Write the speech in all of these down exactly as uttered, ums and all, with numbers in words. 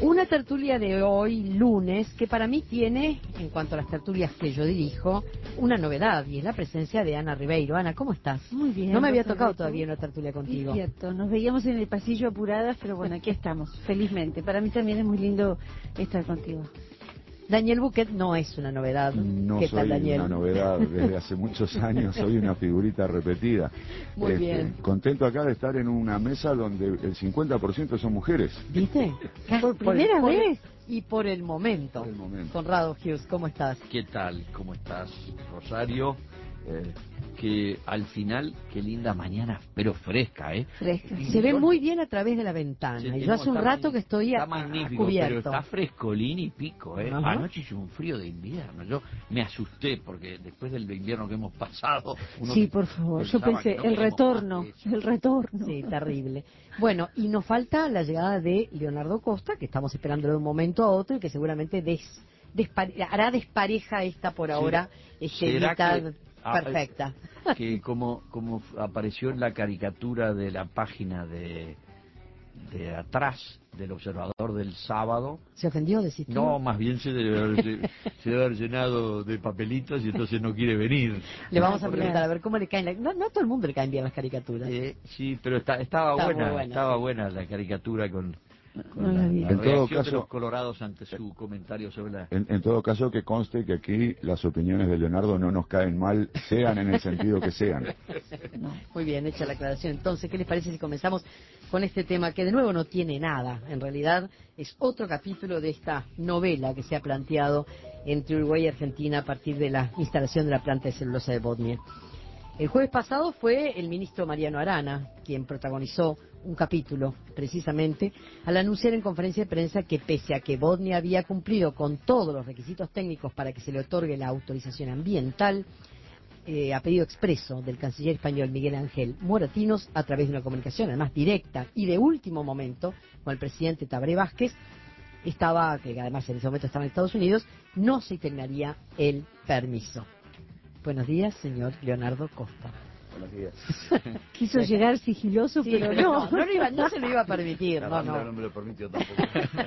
Una tertulia de hoy, lunes, que para mí tiene, en cuanto a las tertulias que yo dirijo, una novedad, y es la presencia de Ana Ribeiro. Ana, ¿cómo estás? Muy bien. No me había Rosa tocado Reto. todavía una tertulia contigo. Es cierto, nos veíamos en el pasillo apuradas, pero bueno, aquí estamos, felizmente. Para mí también es muy lindo estar contigo. Daniel Buquet no es una novedad. No ¿Qué soy tal, Daniel? una novedad, desde hace muchos años soy una figurita repetida. Muy Este, bien. Contento acá de estar en una mesa donde el cincuenta por ciento son mujeres. ¿Viste? ¿Por primera por el- vez? y por el momento. Por el momento. Conrado Hughes, ¿cómo estás? ¿Qué tal? ¿Cómo estás, Rosario? Eh, que al final, qué linda mañana, pero fresca, ¿eh? Fresca. Se ve muy bien a través de la ventana. Se- Y yo no, hace un está rato magn- que estoy a, está magnífico, a cubierto. pero está frescolín y pico, ¿eh? Ajá. Anoche hizo un frío de invierno. Yo me asusté porque después del invierno que hemos pasado... uno Sí, que por favor. Yo pensaba pensé, que no el queremos retorno, más que eso. el retorno. Sí, terrible. Bueno, y nos falta la llegada de Leonardo Costa, que estamos esperando de un momento a otro y que seguramente des, despare- hará despareja esta por ahora, este, ¿Será mitad que- ah, perfecta. Que como, como apareció en la caricatura de la página de, de atrás del Observador del sábado... ¿Se ofendió, decís tú? No, más bien se debe, haber, se, se debe haber llenado de papelitos y entonces no quiere venir. Le vamos a Ah, preguntar claro. a ver cómo le caen. La... No, no a todo el mundo le caen bien las caricaturas. Eh, sí, pero está, estaba Está muy buena, buena, estaba sí. buena la caricatura con, con No la, la vi. la En todo reacción caso- de los colorados ante su comentario sobre la... En, en todo caso, que conste que aquí las opiniones de Leonardo no nos caen mal, sean en el sentido que sean. Muy bien, hecha la aclaración. Entonces, ¿qué les parece si comenzamos con este tema que de nuevo no tiene nada? En realidad es otro capítulo de esta novela que se ha planteado entre Uruguay y Argentina a partir de la instalación de la planta de celulosa de Bodnia. El jueves pasado fue el ministro Mariano Arana quien protagonizó un capítulo, precisamente, al anunciar en conferencia de prensa que pese a que Bodnia había cumplido con todos los requisitos técnicos para que se le otorgue la autorización ambiental, eh, a pedido expreso del canciller español Miguel Ángel Moratinos, a través de una comunicación además directa y de último momento con el presidente Tabaré Vázquez, estaba, que además en ese momento estaba en Estados Unidos, no se terminaría el permiso. Buenos días, señor Leonardo Costa. Buenos días. Quiso llegar sigiloso, Sí, pero no. no, lo iba- no se lo iba a permitir, La no, banda no. no me lo permitió tampoco.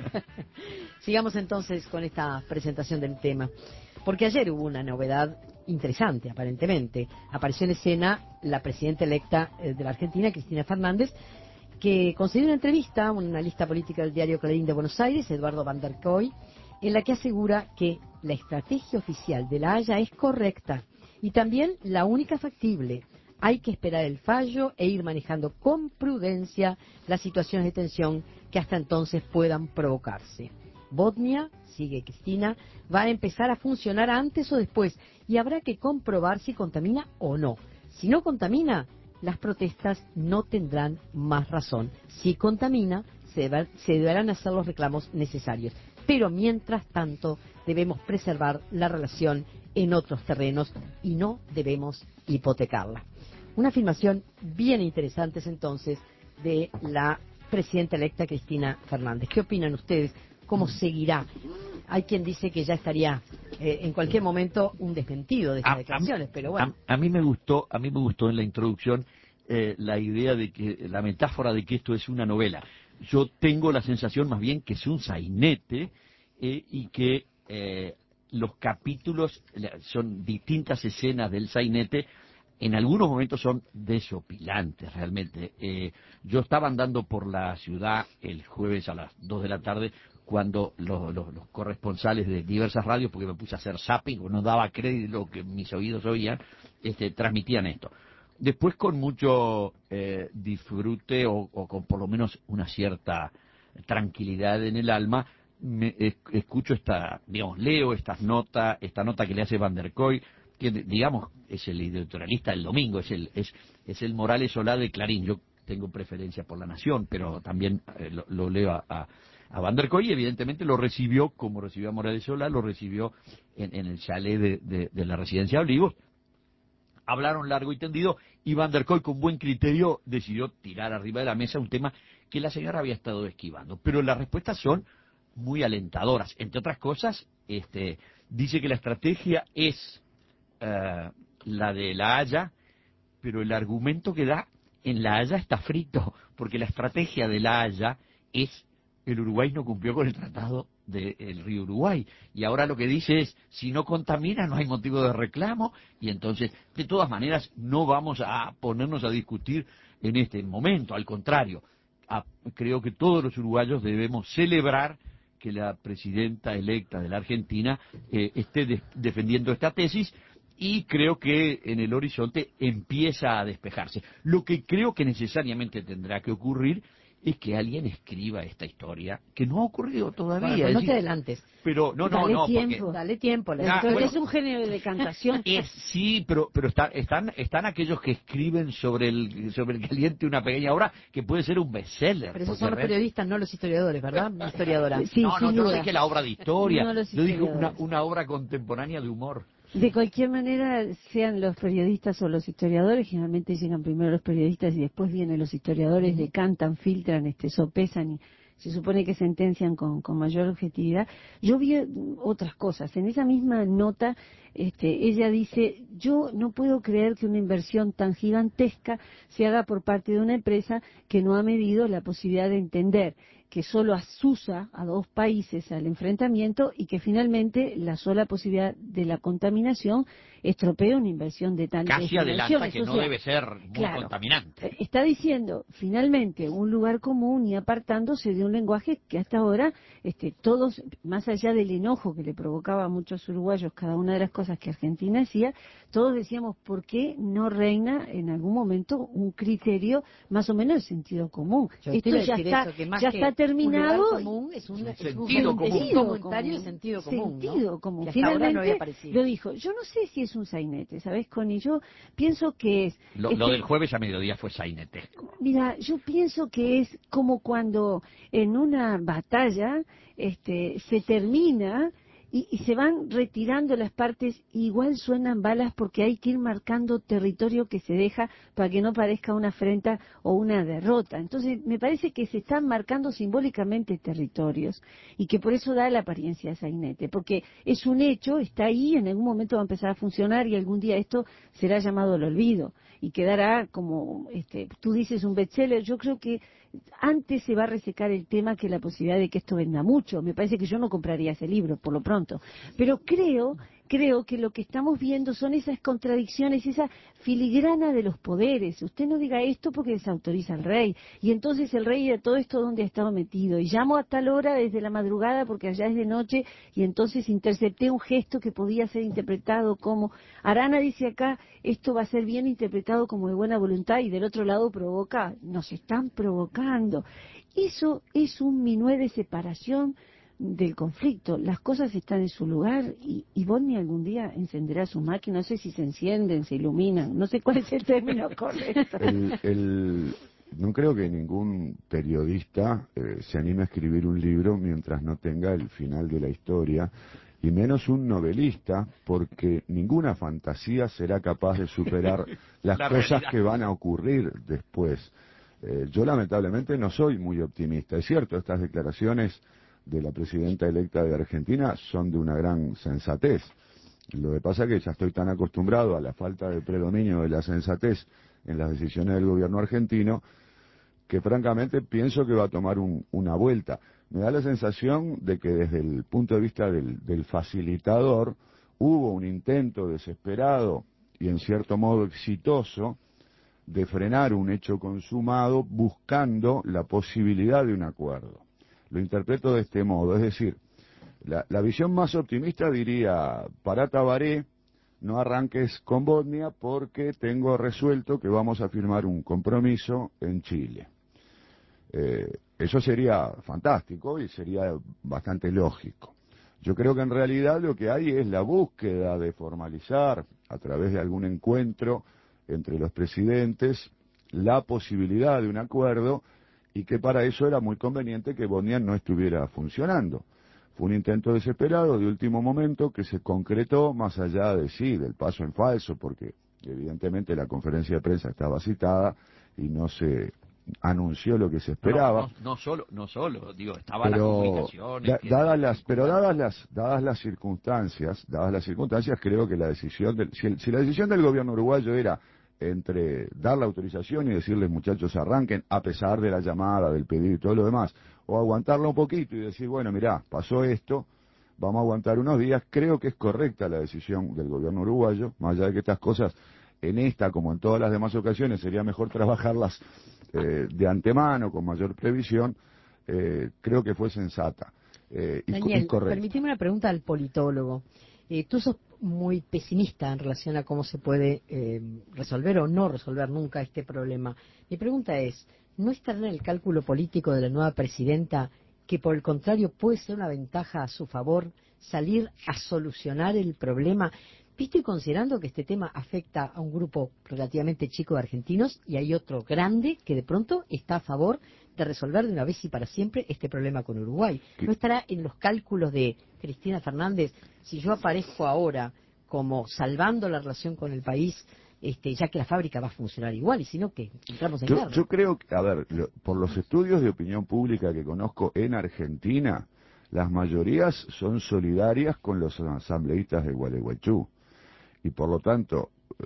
Sigamos entonces con esta presentación del tema, porque ayer hubo una novedad interesante, aparentemente. Apareció en escena la presidenta electa eh, de la Argentina, Cristina Fernández, que concedió una entrevista a un analista política del diario Clarín de Buenos Aires, Eduardo Van der Koy, en la que asegura que la estrategia oficial de La Haya es correcta y también la única factible. Hay que esperar el fallo e ir manejando con prudencia las situaciones de tensión que hasta entonces puedan provocarse. Bodnia, sigue Cristina, va a empezar a funcionar antes o después y habrá que comprobar si contamina o no. Si no contamina, las protestas no tendrán más razón. Si contamina, se, deba- se deberán hacer los reclamos necesarios. Pero mientras tanto, debemos preservar la relación en otros terrenos y no debemos hipotecarla. Una afirmación bien interesante es entonces de la presidenta electa Cristina Fernández. ¿Qué opinan ustedes? ¿Cómo seguirá? Hay quien dice que ya estaría eh, en cualquier momento un desmentido de estas A- a mí- declaraciones, pero bueno. A, a mí me gustó, a mí me gustó en la introducción eh, la idea de que, la metáfora de que esto es una novela. Yo tengo la sensación más bien que es un sainete eh, y que eh, los capítulos la- son distintas escenas del sainete. En algunos momentos son desopilantes realmente. Eh, yo estaba andando por la ciudad el jueves a las dos de la tarde cuando los, los- los corresponsales de diversas radios, porque me puse a hacer zapping, porque no daba crédito lo que mis oídos oían, este, transmitían esto. Después con mucho eh, disfrute o, o con por lo menos una cierta tranquilidad en el alma, me, es- escucho esta, digamos, leo estas notas, esta nota que le hace Van der Koy, que digamos es el editorialista del domingo, es el es, es el Morales Solá de Clarín. Yo tengo preferencia por La Nación, pero también eh, lo, lo leo a, a, a Van der Koy y evidentemente lo recibió, como recibió a Morales Solá, lo recibió en, en el chalet de, de, de la Residencia de Olivos. Hablaron largo y tendido y Van der Koy con buen criterio decidió tirar arriba de la mesa un tema que la señora había estado esquivando. Pero las respuestas son muy alentadoras. Entre otras cosas, este, dice que la estrategia es Uh, la de La Haya, pero el argumento que da en La Haya está frito, porque la estrategia de La Haya es el Uruguay no cumplió con el tratado del río Uruguay. Y ahora lo que dice es, si no contamina no hay motivo de reclamo, y entonces, de todas maneras, no vamos a ponernos a discutir en este momento. Al contrario, a, creo que todos los uruguayos debemos celebrar que la presidenta electa de la Argentina eh, esté de, defendiendo esta tesis, y creo que en el horizonte empieza a despejarse. Lo que creo que necesariamente tendrá que ocurrir es que alguien escriba esta historia, que no ha ocurrido todavía. Bueno, pues no es te decir, adelantes. Pero no, no, Dale no, tiempo. porque Dale tiempo. La Ah, Pero bueno. es un género de decantación. es sí, pero pero está, están están aquellos que escriben sobre el sobre el caliente una pequeña obra que puede ser un bestseller. Pero esos porque son los realmente- periodistas, no los historiadores, ¿verdad? Historiadora. Sí, no, no, sin yo no duda. dije la obra de historia. No los yo dije una, historiadores. una obra contemporánea de humor. De cualquier manera, sean los periodistas o los historiadores, generalmente llegan primero los periodistas y después vienen los historiadores, decantan, filtran, este, sopesan y se supone que sentencian con, con mayor objetividad. Yo vi otras cosas. En esa misma nota, este, ella dice, yo no puedo creer que una inversión tan gigantesca se haga por parte de una empresa que no ha medido la posibilidad de entender que solo asusa a dos países al enfrentamiento y que finalmente la sola posibilidad de la contaminación estropea una inversión de tantas Casi adelanta que O no sea, debe ser muy claro, contaminante. está diciendo finalmente un lugar común y apartándose de un lenguaje que hasta ahora este, todos, más allá del enojo que le provocaba a muchos uruguayos cada una de las cosas que Argentina hacía, todos decíamos, ¿por qué no reina en algún momento un criterio más o menos de sentido común? Yo Esto te iba a ya decir está, eso, que más ya que está terminado. un lugar común es un, Un es sentido un, común. es un comentario de sentido común, ¿no? Sentido común. Que hasta ahora no Finalmente había aparecido. lo dijo. Yo no sé si es un sainete, ¿sabes, Connie? Yo pienso que es... Lo, este, lo del jueves a mediodía fue sainetesco. Mira, yo pienso que es como cuando en una batalla este, se termina y, y se van retirando las partes, igual suenan balas porque hay que ir marcando territorio que se deja para que no parezca una afrenta o una derrota. Entonces, me parece que se están marcando simbólicamente territorios y que por eso da la apariencia de sainete, porque es un hecho, está ahí, en algún momento va a empezar a funcionar y algún día esto será llamado al olvido y quedará como, este, tú dices, un bestseller. Yo creo que antes se va a resecar el tema que la posibilidad de que esto venda mucho. Me parece que yo no compraría ese libro, por lo pronto. Pero creo, creo que lo que estamos viendo son esas contradicciones, esa filigrana de los poderes. Usted no diga esto porque desautoriza al rey. Y entonces el rey de todo esto, ¿dónde ha estado metido? Y llamo a tal hora desde la madrugada porque allá es de noche y entonces intercepté un gesto que podía ser interpretado como... Arana dice acá, esto va a ser bien interpretado como de buena voluntad y del otro lado provoca. Nos están provocando. Eso es un minué de separación del conflicto. Las cosas están en su lugar y, y Bonnie algún día encenderá su máquina. No sé si se encienden, se iluminan. No sé cuál es el término correcto. El, el- no creo que ningún periodista eh, se anime a escribir un libro mientras no tenga el final de la historia, y menos un novelista, porque ninguna fantasía será capaz de superar las La cosas realidad. que van a ocurrir después. Eh, yo lamentablemente no soy muy optimista. Es cierto, estas declaraciones de la presidenta electa de Argentina son de una gran sensatez. Lo que pasa es que ya estoy tan acostumbrado a la falta de predominio de la sensatez en las decisiones del gobierno argentino que francamente pienso que va a tomar un- una vuelta. Me da la sensación de que desde el punto de vista del, del facilitador hubo un intento desesperado y en cierto modo exitoso de frenar un hecho consumado buscando la posibilidad de un acuerdo. Lo interpreto de este modo, es decir, la, la visión más optimista diría, para Tabaré, no arranques con Bosnia porque tengo resuelto que vamos a firmar un compromiso en Chile. Eh, eso sería fantástico y sería bastante lógico. Yo creo que en realidad lo que hay es la búsqueda de formalizar, a través de algún encuentro entre los presidentes, la posibilidad de un acuerdo, y que para eso era muy conveniente que Bosnia no estuviera funcionando. Fue un intento desesperado de último momento que se concretó más allá de sí, del paso en falso, porque evidentemente la conferencia de prensa estaba citada y no se anunció lo que se esperaba. No, no, no solo, no solo, digo, estaban las Pero, comunicaciones. da- que- dadas las, pero dadas las, dadas las circunstancias, dadas las circunstancias, creo que la decisión del, si, el- si la decisión del gobierno uruguayo era entre dar la autorización y decirles muchachos arranquen, a pesar de la llamada, del pedido y todo lo demás, o aguantarla un poquito y decir, bueno, mirá, pasó esto, vamos a aguantar unos días. Creo que es correcta la decisión del gobierno uruguayo, más allá de que estas cosas, en esta como en todas las demás ocasiones, sería mejor trabajarlas eh, de antemano, con mayor previsión. Eh, creo que fue sensata eh, y, Daniel, y correcta. permíteme una pregunta al politólogo. Eh, tú sos muy pesimista en relación a cómo se puede eh, resolver o no resolver nunca este problema. Mi pregunta es, ¿no estará en el cálculo político de la nueva presidenta que por el contrario puede ser una ventaja a su favor salir a solucionar el problema? Visto y considerando que este tema afecta a un grupo relativamente chico de argentinos y hay otro grande que de pronto está a favor de resolver de una vez y para siempre este problema con Uruguay. ¿No estará en los cálculos de Cristina Fernández si yo aparezco ahora como salvando la relación con el país, este, ya que la fábrica va a funcionar igual, y si no, que entramos en Yo, guerra? yo creo que, a ver, lo- por los estudios de opinión pública que conozco en Argentina, las mayorías son solidarias con los asambleístas de Gualeguaychú. Y por lo tanto, eh,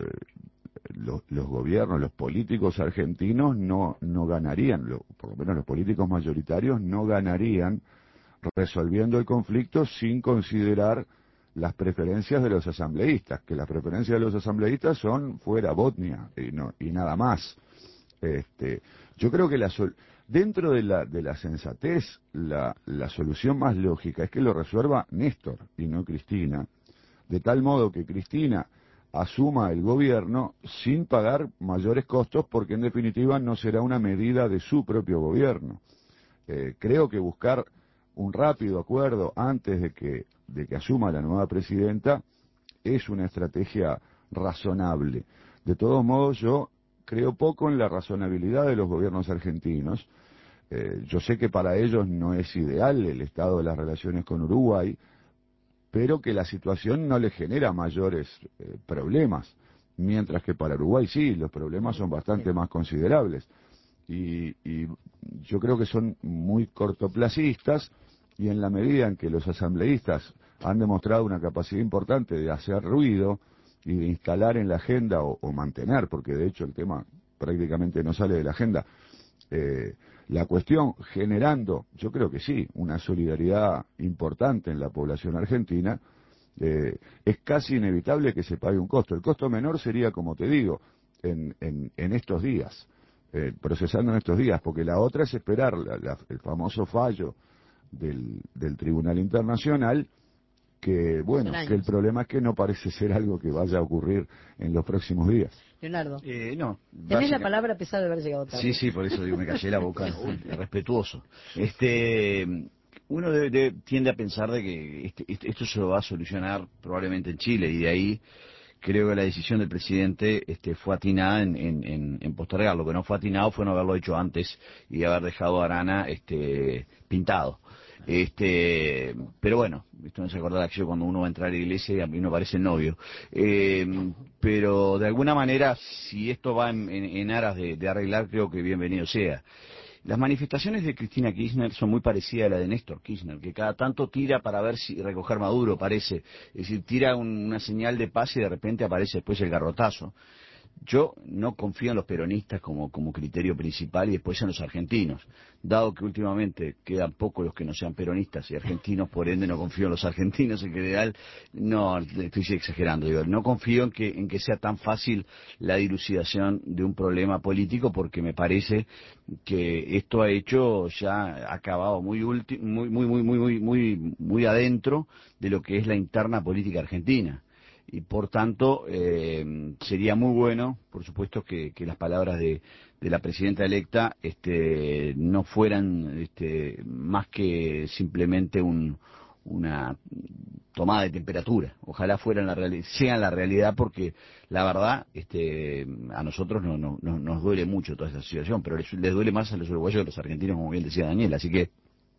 los, los gobiernos, los políticos argentinos no, no ganarían, lo- por lo menos los políticos mayoritarios no ganarían resolviendo el conflicto sin considerar las preferencias de los asambleístas, que las preferencias de los asambleístas son fuera Botnia y, no, y nada más. Este, yo creo que la sol- dentro de la, de la sensatez, la, la solución más lógica es que lo resuelva Néstor y no Cristina, de tal modo que Cristina asuma el gobierno sin pagar mayores costos, porque en definitiva no será una medida de su propio gobierno. Eh, creo que buscar un rápido acuerdo antes de que, de que asuma la nueva presidenta es una estrategia razonable. De todos modos, yo creo poco en la razonabilidad de los gobiernos argentinos. Eh, yo sé que para ellos no es ideal el estado de las relaciones con Uruguay, pero que la situación no le genera mayores eh, problemas, mientras que para Uruguay sí, los problemas son bastante más considerables. Y, y yo creo que son muy cortoplacistas, y en la medida en que los asambleístas han demostrado una capacidad importante de hacer ruido y de instalar en la agenda o, o mantener, porque de hecho el tema prácticamente no sale de la agenda, eh, la cuestión generando, yo creo que sí, una solidaridad importante en la población argentina, eh, es casi inevitable que se pague un costo. El costo menor sería, como te digo, en, en, en estos días, eh, procesando en estos días, porque la otra es esperar la, la, el famoso fallo del, del Tribunal Internacional, que bueno, que el problema es que no parece ser algo que vaya a ocurrir en los próximos días. Leonardo, Eh, no, tenés básica- la palabra a pesar de haber llegado tarde. Sí, sí, por eso digo, me callé la boca, uy, respetuoso. Este, uno de- de- tiende a pensar de que este- este- esto se lo va a solucionar probablemente en Chile, y de ahí creo que la decisión del presidente este, fue atinada en, en, en, en postergar. Lo que no fue atinado fue no haberlo hecho antes y haber dejado a Arana este, pintado. Este, pero bueno, esto me hace acordar aquello cuando uno va a entrar a la iglesia y a mí no parece el novio. Eh, pero de alguna manera, si esto va en, en, en aras de, de arreglar, creo que bienvenido sea. Las manifestaciones de Cristina Kirchner son muy parecidas a la de Néstor Kirchner, que cada tanto tira para ver si recoger Maduro, parece. Es decir, tira un- una señal de paz y de repente aparece después el garrotazo. Yo no confío en los peronistas como, como criterio principal, y después en los argentinos. Dado que últimamente quedan pocos los que no sean peronistas y argentinos, por ende no confío en los argentinos en general. No, estoy exagerando. Digo, no confío en que, en que sea tan fácil la dilucidación de un problema político, porque me parece que esto ha hecho, ya ha acabado muy, ulti- muy, muy, muy, muy, muy, muy, muy adentro de lo que es la interna política argentina. Y por tanto eh, sería muy bueno, por supuesto, que, que las palabras de, de la presidenta electa este, no fueran este, más que simplemente un, una tomada de temperatura. Ojalá fueran la reali- sean la realidad, porque la verdad este, a nosotros no, no, no- nos duele mucho toda esta situación, pero les, les duele más a los uruguayos que a los argentinos, como bien decía Daniel. Así que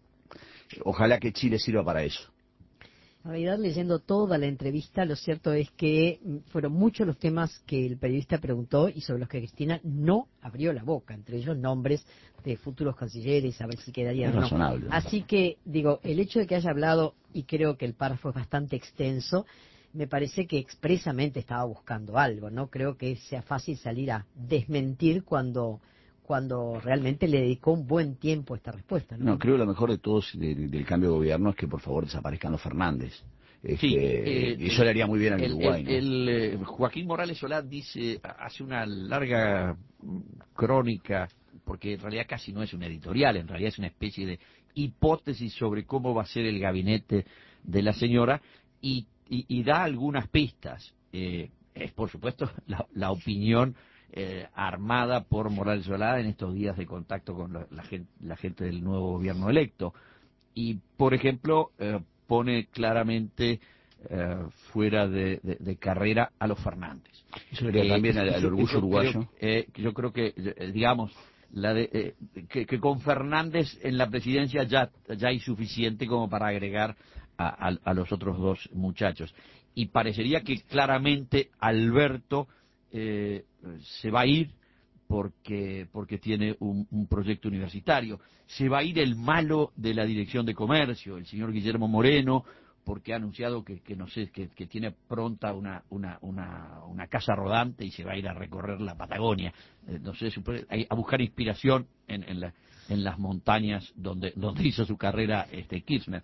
ojalá que Chile sirva para eso. En realidad, leyendo toda la entrevista, lo cierto es que mm, fueron muchos los temas que el periodista preguntó y sobre los que Cristina no abrió la boca, entre ellos nombres de futuros cancilleres, a ver si quedarían Es o no. razonable. Así que, digo, el hecho de que haya hablado, y creo que el párrafo es bastante extenso, me parece que expresamente estaba buscando algo. No creo que sea fácil salir a desmentir cuando cuando realmente le dedicó un buen tiempo a esta respuesta. No, no creo que lo mejor de todos de, del cambio de gobierno es que por favor desaparezcan los Fernández. Este, sí, eh, y eso le haría muy bien al el, Uruguay. El, ¿no? el, eh, Joaquín Morales Solá dice, hace una larga crónica, porque en realidad casi no es un editorial, en realidad es una especie de hipótesis sobre cómo va a ser el gabinete de la señora, y, y, y da algunas pistas. Eh, es, por supuesto, la, la opinión eh, armada por Morales Solá en estos días de contacto con la, la, gente, la gente del nuevo gobierno electo. Y, por ejemplo, eh, pone claramente eh, fuera de, de, de carrera a los Fernández. Eso sería eh, también al, al yo, orgullo yo uruguayo. Creo, eh, yo creo que, eh, digamos, la de, eh, que, que con Fernández en la presidencia ya, ya hay suficiente como para agregar a, a, a los otros dos muchachos. Y parecería que claramente Alberto eh, se va a ir porque porque tiene un, un proyecto universitario. Se va a ir el malo de la Dirección de Comercio, el señor Guillermo Moreno, porque ha anunciado que, que no sé, que, que tiene pronta una, una, una, una casa rodante y se va a ir a recorrer la Patagonia. Eh, no sé, a buscar inspiración en, en, la, en las montañas donde, donde hizo su carrera este Kirchner.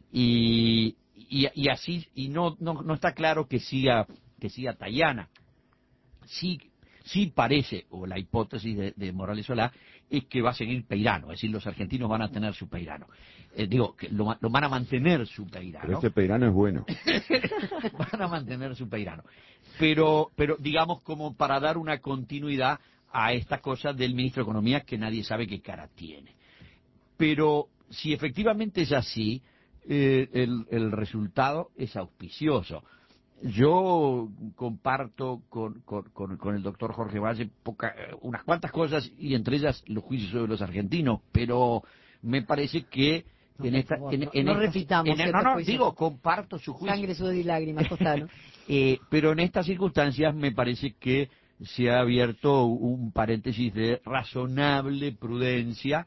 Y, y, y así, y no, no, no está claro que siga, que siga Tayana. Sí, sí parece, o la hipótesis de, de Morales Solá, es que va a seguir Peirano, es decir, los argentinos van a tener su Peirano. Eh, digo, que lo, lo van a mantener su Peirano. Pero este Peirano es bueno. Van a mantener su Peirano. Pero, pero, digamos, como para dar una continuidad a esta cosa del ministro de Economía que nadie sabe qué cara tiene. Pero si efectivamente es así, eh, el, el resultado es auspicioso. Yo comparto con, con, con, con el doctor Jorge Valle poca, unas cuantas cosas, y entre ellas los juicios sobre los argentinos, pero me parece que no, en esta... favor, En, no, en no esta, repitamos. En, no, no, digo, comparto su juicio. Sangre, sudor y lágrimas, Costano. eh, pero en estas circunstancias me parece que se ha abierto un paréntesis de razonable prudencia.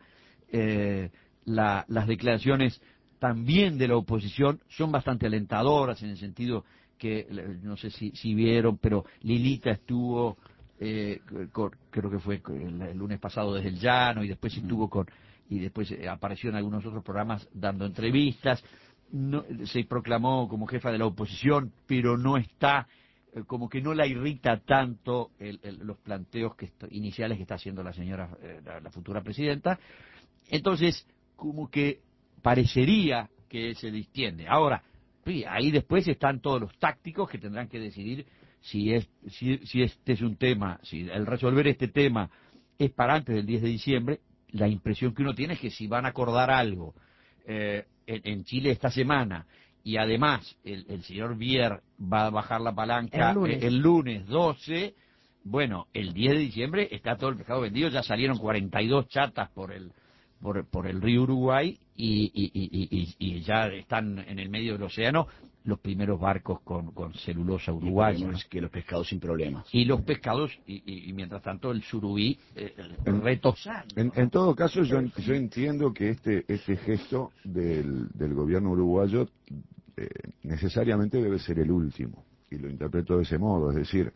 Eh, la, las declaraciones también de la oposición son bastante alentadoras en el sentido que, no sé si, si vieron, pero Lilita estuvo, eh, con, creo que fue el, el lunes pasado desde el Llano, y después estuvo con, y después apareció en algunos otros programas dando entrevistas. No, se proclamó como jefa de la oposición, pero no está, eh, como que no la irrita tanto el, el, los planteos que esto, iniciales que está haciendo la señora, eh, la, la futura presidenta. Entonces, como que parecería que se distiende. Ahora, ahí después están todos los tácticos que tendrán que decidir si, es, si, si este es un tema, si el resolver este tema es para antes del diez de diciembre. La impresión que uno tiene es que si van a acordar algo eh, en, en Chile esta semana, y además el, el señor Bier va a bajar la palanca el lunes. Eh, el lunes doce, bueno, el diez de diciembre está todo el pescado vendido, ya salieron cuarenta y dos chatas por el por, por el río Uruguay, y, y, y, y, y ya están en el medio del océano los primeros barcos con, con celulosa uruguaya, ¿no? Que los pescados sin problemas. Y los pescados, y, y, y mientras tanto el surubí eh, En, retosando. en, ¿no? en todo caso, yo, yo entiendo que este, este gesto del, del gobierno uruguayo eh, necesariamente debe ser el último, y lo interpreto de ese modo, es decir,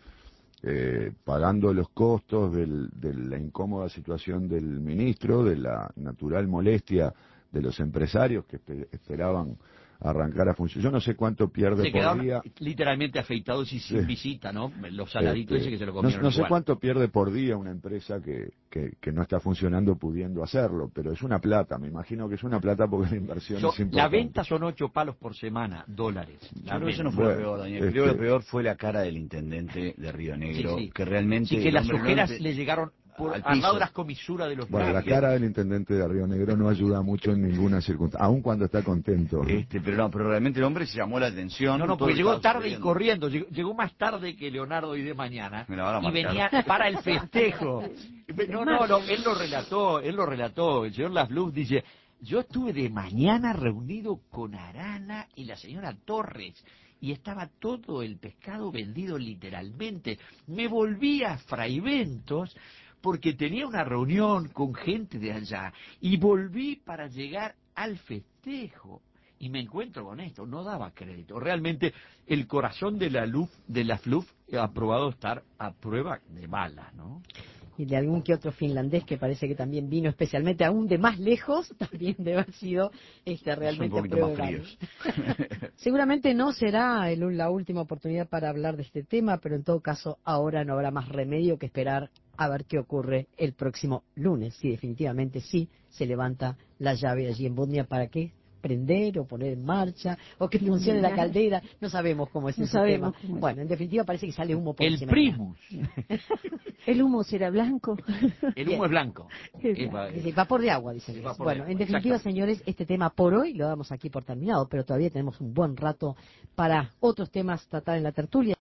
eh, pagando los costos del, de la incómoda situación del ministro, de la natural molestia de los empresarios que espe- esperaban arrancar a funcionar. Yo no sé cuánto pierde Se por quedaron día. literalmente afeitados y sin Sí. visita, ¿no? Los saladitos Este, ese que se lo no, comieron no sé igual. cuánto pierde por día una empresa que, que, que no está funcionando pudiendo hacerlo, pero es una plata, me imagino que es una plata porque la inversión So, es importante. la venta son ocho palos por semana, dólares. Yo La creo que eso venta. no fue Bueno, lo peor, Daniel. este- Creo que lo peor fue la cara del intendente de Río Negro, Sí, sí. que realmente... Sí, que el las hombre no ojeras ente- le llegaron por, al al lado piso. de las comisuras de los Bueno, la labios. cara del intendente de Río Negro no ayuda mucho en ninguna circunstancia, aun cuando está contento. Este, pero no, pero realmente el hombre se llamó la atención. No, no, todo porque lo que llegó estaba tarde y sucediendo. corriendo, llegó, llegó más tarde que Leonardo y de mañana, Me la van a y marcar. venía para el festejo. No, no, no, él lo relató, él lo relató. El señor Lasbluf dice, yo estuve de mañana reunido con Arana y la señora Torres, y estaba todo el pescado vendido literalmente. Me volví a Fraiventos porque tenía una reunión con gente de allá, y volví para llegar al festejo. y me encuentro con esto, no daba crédito. Realmente el corazón de la luz, de la F L U F ha probado estar a prueba de balas, ¿no? Y de algún que otro finlandés que parece que también vino especialmente aún de más lejos, también debe haber sido este, realmente Son un poquito a prueba más de balas. fríos. Seguramente no será el- la última oportunidad para hablar de este tema, pero en todo caso ahora no habrá más remedio que esperar a ver qué ocurre el próximo lunes, si definitivamente sí se levanta la llave allí en Bosnia. ¿Para qué? Prender o poner en marcha o que funcione la caldera, no sabemos cómo es No ese sabemos tema. cómo es. Bueno, en definitiva parece que sale humo por El chimenea. primus, ¿El humo será blanco? el Bien. humo es blanco. Es Es va- Dice, vapor de agua, dicen. Sí, ellos. vapor de Bueno, agua, en definitiva, exactamente. señores, este tema por hoy lo damos aquí por terminado, pero todavía tenemos un buen rato para otros temas tratar en la tertulia.